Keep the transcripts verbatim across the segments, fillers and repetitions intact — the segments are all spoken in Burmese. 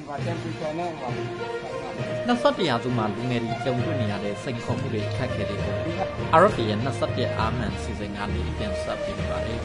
နှစ်ဆက်တရားစုမှာလူငယ်တွေကြုံတွေ့နေရတဲ့စိန်ခေါ်မှုတွေခက်ခဲတွေကို R F A ရဲ့နှစ်ဆက်တဲ့အာမန်စီစဉ်ကနေပြန်ဆက်ပေးနေပါတယ်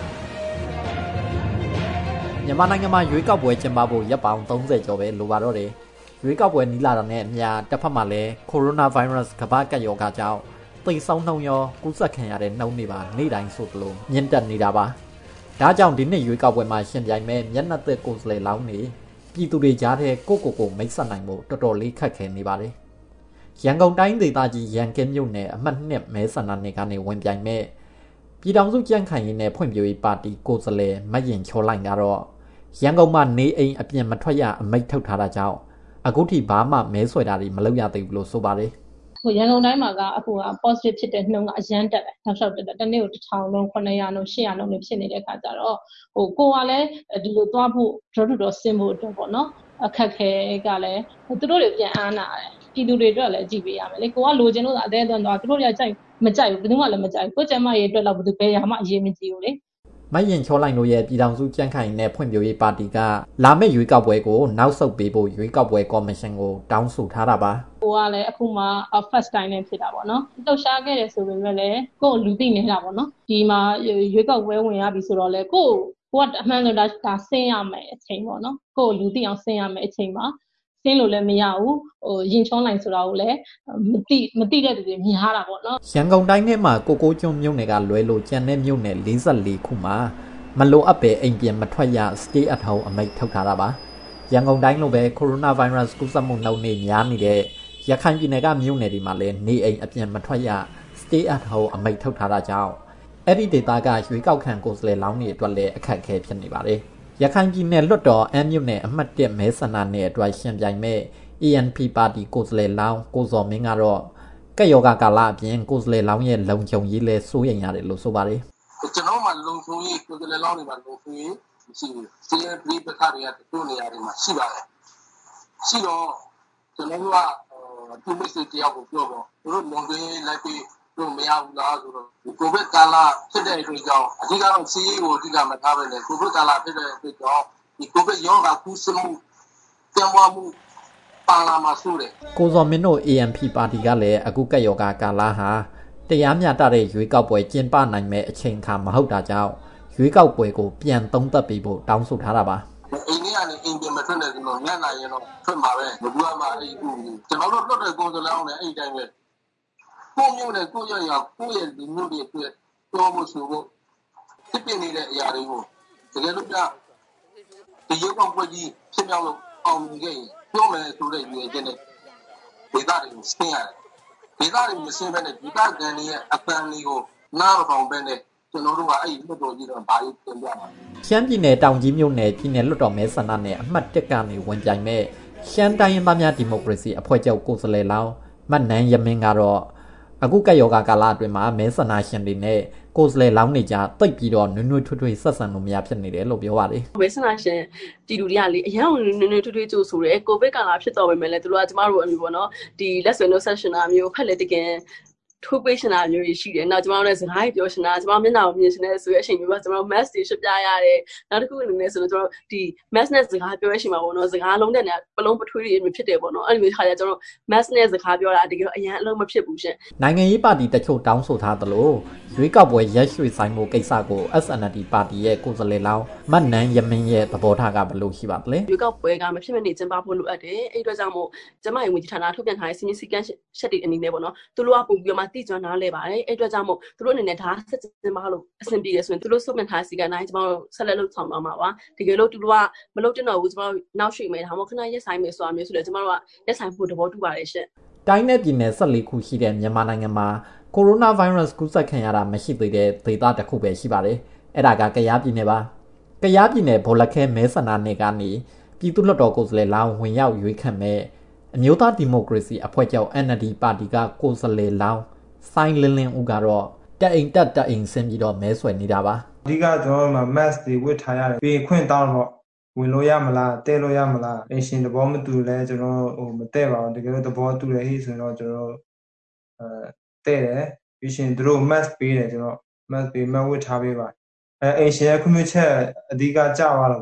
မြန်မာနိုင်ငံမှာရွေးကောက်ပွဲကျင်းပဖို့ရပ်ပေါင်းသုံးဆယ်ကျော်ပဲလိုပါတော့တယ်ရွေးကောက်ပွဲနီးလာတာနဲ့အမျှတစ်ဖက်မှာလည်းကိုရိုနာဗိုင်းရပ်စ်ကမ္ဘာ့ကပ်ရောဂါကြောင့်သိဆုံးနှုန်းရောကူးစက်ခံရတဲ့နှုန်းတွေပါနေ့တိုင်းဆိုသလိုမြင့်တက်နေတာပါဒါကြောင့်ဒီနှစ်ရွေးကောက်ပွဲမှာရှင်ပြိုင်မဲ့မျက်နှာသက်ကိုယ်စားလှယ်လောင်းနေပြည်သူတွေကြားထဲကိုကိုကိုမိတ်ဆက်နိုင်မှုတော်တော်လေးခက်ခဲနေပါတယ်ရန်ကုန်တိုင်းဒေသကြီးရန်ကင်းမြို့နယ်အမှတ်နှစ်မဲဆန္ဒနယ်ကနေဝင်ပြိုင်မဲ့ပြည်ထောင်စုကြံ့ခိုင်ရေးနဲ့ဖွံ့ဖြိုးရေးပါတီကိုယ်စားလှယ်မတ်ရင်ချောလိုက်ကတော့ရန်ကုန်မှာနေအိမ်အပြင်မထွက်ရအမိန့်ထုတ်ထားတာကြောင့်အခုထိဘာမှမဲဆွဲတာတွေမလုပ်ရသေးဘူးလို့ဆိုပါတယ်ဟိုရန်ကုန်တိုင်းမှာကအခုက positive ဖြစ်တဲ့နှုန်းကအရန်တက်တယ်နောက်လျှောက်တက်တယ်တနေ့ကိုတစ်ထောင်လုံးခုနှစ်ရာလုံးရှစ်ရာလုံးဖြစ်နေတဲ့အခါကျတော့ဟိုကိုကလည်းဒီလိုသွားဖို့တို့တို့တော့ဆင်းဖို့အတွက်ပေါ့နော်အခက်ခဲကလည်းသူတို့တွေပြန်အားနာတယ်ပြည်သူတွေအတွက်လည်းကြည့်ပေးရမယ်လေကိုကလိုချင်လို့အသေးအသွန်းသွားသူတို့တွေကကြိုက်မကြိုက်ဘူးဘယ်သူမှလည်းမကြိုက်ဘူးကိုကျမရဲ့အတွက်တော့ဘယ်သူပဲရမှအရေးမကြီးဘူးလေမရင်ချောလိုက်လို့ရဲ့ပြည်ထောင်စုကြံ့ခိုင်နဲ့ဖွံ့ဖြိုးရေးပါတီကလာမယ့်ရွေးကောက်ပွဲကိုနောက်ဆုတ်ပေးဖို့ရွေးကောက်ပွဲကော်မရှင်ကိုတောင်းဆိုထားတာပါ။ကိုကလည်းအခုမှ first time နဲ့ဖြစ်တာပေါ့နော်။လှုပ်ရှားခဲ့တယ်ဆိုပေမဲ့လည်းကိုယ်လူသိနေတာပေါ့နော်။ဒီမှာရွေးကောက်ပွဲဝင်ရပြီဆိုတော့လေကိုကိုကအမှန်လို့ဒါဒါဆင်းရမယ်အချိန်ပေါ့နော်။ကိုလူသိအောင်ဆင်းရမယ်အချိန်မှာဆင်းလို့လည်းမရဘူးဟိုရင်ချောနိုင်ဆိုတာကိုလည်းမသိမသိတဲ့သူတွေမြင်ရတာပေါ့နော်ရန်ကုန်တိုင်းထဲမှာကိုကိုကျွန်းမြို့နယ်ကလွဲလို့ကျန်တဲ့မြို့နယ်၄၄ခုမှာမလိုအပ်ပဲအိမ်ပြင်မထွက်ရ stay at home အမိန့်ထုတ်ထားတာပါရန်ကုန်တိုင်းလိုပဲကိုရိုနာဗိုင်းရပ်စ်ကူးစက်မှုနှုန်းနဲ့များနေတဲ့ရခိုင်ပြည်နယ်ကမြို့နယ်တွေမှာလည်းနေအိမ်အပြင်မထွက်ရ stay at home အမိန့်ထုတ်ထားတာကြောင့်အဲ့ဒီဒေသကရွေးကောက်ခံကိုယ်စားလှယ်လောင်းတွေအတွက်လည်းအခက်အခဲဖြစ်နေပါတယ်ရခိုင်ပြည်နယ်လွှတ်တော်အမ်းမြို့နယ်အမှတ်၁မဲဆန္ဒနယ်အတွက်ရှင်ပြိုင်မဲ့ A N P ပါတီကိုယ်စားလှယ်လောင်းကိုစော်မင်းကတော့ကက်ယောဂကာလအပြင်ကိုယ်စားလှယ်လောင်းရဲ့လုံခြုံရေးလဲစိုးရိမ်ရတယ်လို့ဆိုပါတယ်ကျွန်တော်မှလုံခြုံရေးကိုယ်စားလှယ်လောင်းတွေမှာလုံခြုံရေးရှိတယ်စီးရဲပြည်ပခါတွေကတို့နေရာတွေမှာရှိပါတယ်ရှိတော့ကျွန်တော်ကဒီမိတ်ဆွေတယောက်ကိုပြောတော့သူတို့လုံခြုံရေးလိုက်ပြီးတို့မရဘူးလားဆိုတော့ကိုဗစ်ကာလဖြစ်တဲ့အတွက်ကြောင့်အဓိကတော့စီးရဲကိုအဓိကမထားဘဲနဲ့ကိုဗစ်ကာလဖြစ်တဲ့အတွက်ကြောင့်ဒီကိုဗစ်ရောဂါကူးစက်မှုပြန်ပွားမှုပါလာမှာဆိုတယ်ကိုစော်မင်းတို့ A N P ပါတီကလည်းအခုကက်ယောဂကာလဟာတရားမျှတတဲ့ရွေးကောက်ပွဲကျင်းပနိုင်မဲ့အချိန်အခါမဟုတ်တာကြောင့်ရွေးကောက်ပွဲကိုပြန်သုံးသပ်ပြီးဖို့တောင်းဆိုထားတာပါအိမ်ကြီးကနေအိမ်ပြန်မထွက်နိုင်ဘူးတော့ညနာရင်တော့ထွက်မှာပဲဘယ်သူမှအဲ့ဒီကျွန်တော်တို့လွတ်တဲ့ကိုယ်စားလှယ်အောင်လည်းအဲ့ဒီတိုင်းပဲကိုမျိုးနဲ့ကိုရရကိုရဲ့ဒီမျိုးတွေအတွက်တော်ဖို့ဆိုဖို့ဖြစ်ပြနေတဲ့အရာတွေကိုတကယ်လို့ပြဒီရုပ်ကောက်ပွဲကြီးဖြစ်မြောက်လို့အောင်မြင်ခဲ့ရင်ပြောမယ်ဆိုတဲ့ရည်ချက်နဲ့ဒေသတွေကိုဆင်းရတယ်ဒေသတွေမဆင်းဘဲနဲ့ဒေသခံတွေရဲ့အပန်းလေးကိုနားမပေါင်ဘဲနဲ့ကျွန်တော်တို့ကအဲ့ဒီလွတ်တော်ကြီးတော့ဘာလို့ပြင်ပြမှာရှမ်းပြည်နယ်တောင်ကြီးမြို့နယ်ပြည်နယ်လွတ်တော်မဲဆန္ဒနယ်အမှတ်၁ကနေဝင်ပြိုင်မဲ့ရှမ်းတိုင်းရင်းသားများဒီမိုကရေစီအဖွဲ့ချုပ်ကိုယ်စားလှယ်လောင်းမတ်နန်းရမင်းကတော့အခုကက်ယောဂကာလအတွင်းမှာမဲဆန္ဒရှင်တွေနဲ့ကိုယ်စားလှယ်လောင်းနေကြတိတ်ပြီးတော့နွေ့နွေ့ထွေးထွေးဆက်ဆံလို့မရဖြစ်နေတယ်လို့ပြောပါတယ်မဲဆန္ဒရှင်တီတူတွေကလေအရင်ကနွေ့နွေ့ထွေးထွေးကြိုးဆိုရဲကိုဗစ်ကာလဖြစ်တော့ပဲမယ်လေသူတို့ကကျမတို့အမျိုးပေါ့နော်ဒီလက်ဆွဲနှုတ်ဆက်ရှင်တာမျိုးဖက်လေတကယ်ထိုးပေးရှင်တာမျိုးရှိတယ်နောက်ကျမတို့လည်းစကားပြောရှင်တာကျမမျက်နှာကိုမြင်ရှင်တဲ့ဆိုတဲ့အချိန်မျိုးကကျမတို့ mask တွေရှင်းပြရတယ်နောက်တစ်ခုအနေနဲ့ဆိုတော့ကျမတို့ဒီ mask နဲ့စကားပြောရရှင်မှာပေါ့နော်စကားလုံးတဲ့နေပလုံးပထွေးတွေဖြစ်တယ်ပေါ့နော်အဲ့ဒီမျိုးခါကျကျမတို့ mask နဲ့စကားပြောတာတကယ်တော့အရင်အလုံးမဖြစ်ဘူးရှင်နိုင်ငံရေးပါတီတချို့တောင်းဆိုထားသလိုရွေးကောက်ပွဲရက်ရွှေ့ဆိုင်မှုကိစ္စကို S N L D ပါတီရဲ့ကိုယ်စားလှယ်လောင်းမတ်နန်းရမင်းရဲ့သဘောထားကဘယ်လိုရှိပါသလဲရွေးကောက်ပွဲကမဖြစ်မနေကျင်းပဖို့လိုအပ်တယ်အဲ့အတွက်ကြောင့်မို့ကျမရဲ့ဝန်ကြီးဌာနထုတ်ပြန်ထားတဲ့စီမင်းစည်းကမ်းချက်တွေအနေနဲ့ပေါ့နော်သူတို့ကပုံပြီးမှတည်ကျွမ်းနားလဲပါတယ်အဲ့အတွက်ကြောင့်မို့သူတို့အနေနဲ့ဒါဆက်ကျင်းပလို့အဆင်ပြေတယ်ဆိုရင်သူတို့စုပြန်ထားစီကနိုင်ကျမတို့ဆက်လက်လုပ်ဆောင်သွားမှာပါတကယ်လို့သူတို့ကမလုပ်တင်တော့ဘူးကျမတို့နောက်ရွှေ့မယ်ဒါမှမဟုတ်ခဏရက်ဆိုင်မယ်ဆိုတာမျိုးဆိုလည်းကျမတို့ကရက်ဆိုင်ဖို့သဘောတူပါတယ်ရှင့်တိုင်းနဲ့ပြည်နယ်၁၄ခုရှိတဲ့မြန်မာနိုင်ငံမှာကိုရိုနာဗိုင်းရပ်စ်ကူးစက်ခံရတာမရှိသေးတဲ့ဒေသတစ်ခုပဲရှိပါတယ်အဲ့ဒါကကယားပြည်နယ်ပါကယားပြည်နယ်ဗော်လခဲမဲဆန္ဒနယ်ကနေပြည်သူ့လွှတ်တော်ကိုယ်စားလှယ်လောင်းဝင်ရောက်ရွေးခံမဲ့အမျိုးသားဒီမိုကရေစီအဖွဲ့ချုပ် N L D ပါတီကကိုယ်စားလှယ်လောင်းဆိုင်းလင်းလင်းဦးကတော့တက်အိမ်တက်တက်အိမ်ဆင်းပြီးတော့မဲဆွယ်နေတာပါအဓိကကျွန်တော်တို့မှာ mask တွေဝတ်ထားရတယ်ပြီးခွင့်တောင်းတော့ဝင်လို့ရမလားတဲလို့ရမလားအရှင်သဘောမတူလဲကျွန်တော်ဟိုမတဲပါဘူးတကယ်လို့သဘောတူတယ်ဟိဆိုတော့ကျွန်တော်အဲတဲတယ်ပြီးရှင်တို့ mask ပေးတယ်ကျွန်တော် mask ပေး mask ဝတ်ထားပေးပါအဲအရှင်ရဲ့ခွင့်ပြုချက်အဓိကကြာသွားတာပေါ့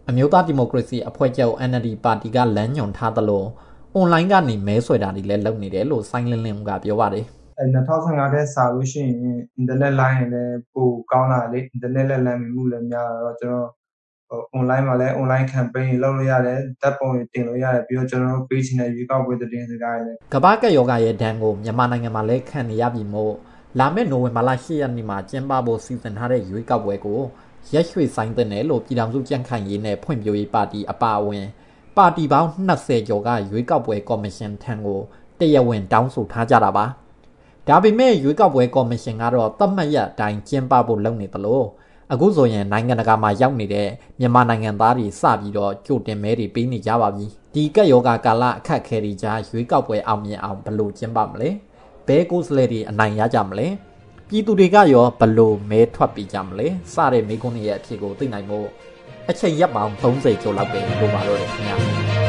အမျိုးသားဒီမိုကရေစီအဖွဲ့ချုပ် N L D ပါတီကလမ်းညွှန်ထားသလိုအွန်လိုင်းကနေမဲဆွယ်တာတွေလည်းလုပ်နေတယ်လို့ဆိုင်းလင်းလင်းကပြောပါတယ်အဲ၂၀၁၅တဲ့စာလို့ရှိရင်အင်တာနက်လိုင်းလည်းပိုကောင်းလာလေအင်တာနက်လက်လမ်းမှုလည်းများတော့ကျွန်တော်ဟို online မှာလည်း online campaign လုပ်လို့ရတယ်တပ်ပုံတွေတင်လို့ရတယ်ပြီးတော့ကျွန်တော်တို့ page နဲ့ရွေးကောက်ပွဲသတင်းစကားတွေလည်းကမ္ဘာကပ်ရောဂါရဲ့ဒဏ်ကိုမြန်မာနိုင်ငံမှာလည်းခံနေရပြီမို့လာမယ့်နိုဝင်ဘာလ၈ရက်နေ့မှာကျင်းပဖို့စီစဉ်ထားတဲ့ရွေးကောက်ပွဲကိုရက်ရွှေ့ဆိုင်တဲ့နယ်လို့ပြည်ထောင်စုကြံ့ခိုင်ရေးနဲ့ဖွံ့ဖြိုးရေးပါတီအပါအဝင်ပါတီပေါင်း၂၀ကျော်ကရွေးကောက်ပွဲကော်မရှင်ထံကိုတရားဝင်တောင်းဆိုထားကြတာပါဒါပေမဲ့ရွေးကောက်ပွဲကော်မရှင်ကတော့သတ်မှတ်ရအတိုင်းကျင်းပဖို့လုပ်နေသလိုအခုဆိုရင်နိုင်ငံတကာမှာရောက်နေတဲ့မြန်မာနိုင်ငံသားတွေစပြီးတော့ကြိုတင်မဲတွေပေးနေကြပါပြီဒီကက်ယောဂါကာလအခက်ခဲတွေကြားရွေးကောက်ပွဲအောင်မြင်အောင်ဘယ်လိုကျင်းပမလဲဘဲကိုစလေတွေအနိုင်ရကြမလဲပြည်သူတွေကရောဘယ်လိုမဲထွက်ပြီးကြမလဲစတဲ့မိကုန်းရဲ့အဖြစ်ကိုသိနိုင်ဖို့အချိန်ရက်ပေါင်း၃၀ကျော်လောက်ပဲလိုပါတော့တယ်ခင်ဗျာ